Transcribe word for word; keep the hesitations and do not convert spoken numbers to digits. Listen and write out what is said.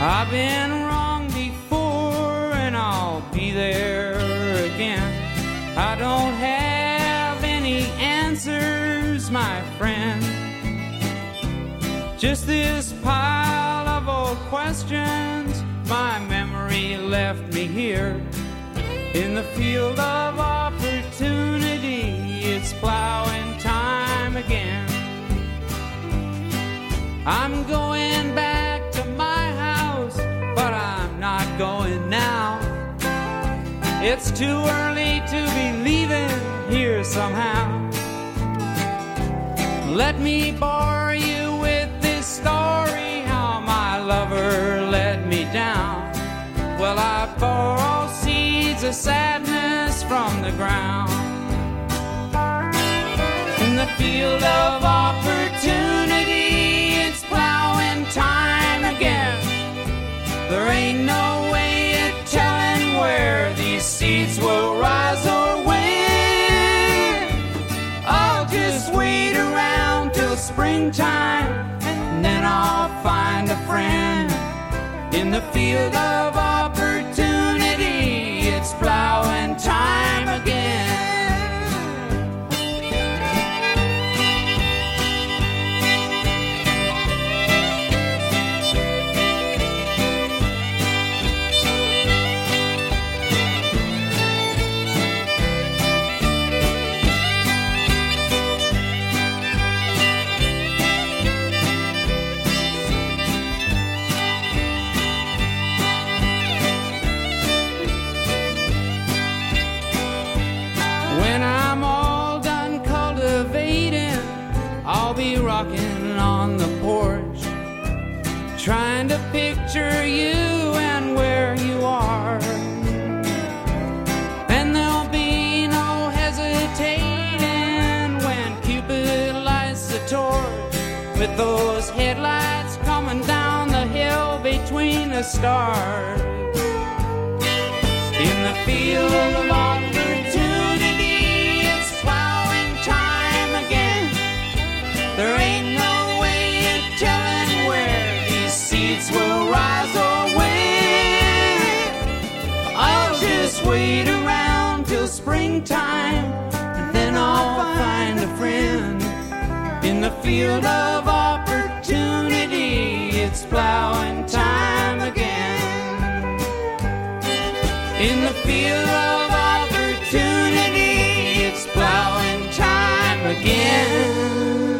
I've been wrong before and I'll be there again. I don't have any answers, my friend. Just this pile of old questions. My memory left me here in the field of opportunity. It's plowing time again. I'm going back to my house, but I'm not going now. It's too early to be leaving here somehow. Let me bore you with this story, how my lover let me down. Well, I borrow seeds of sadness from the ground. In the field of opportunity, it's plowing time again. There ain't no way of telling where these seeds will rise or when. I'll just wait around till springtime, and then I'll find a friend. In the field of opportunity, it's plowing time again. I'll be rocking on the porch, trying to picture you and where you are. And there'll be no hesitating when Cupid lights the torch, with those headlights coming down the hill between the stars. In the field of opportunity, it's plowing time again. There ain't no way of telling where these seeds will rise or when. I'll just wait around till springtime, and then I'll find a friend. In the field of opportunity, it's plowing time again. In the field of opportunity, it's plowing time again.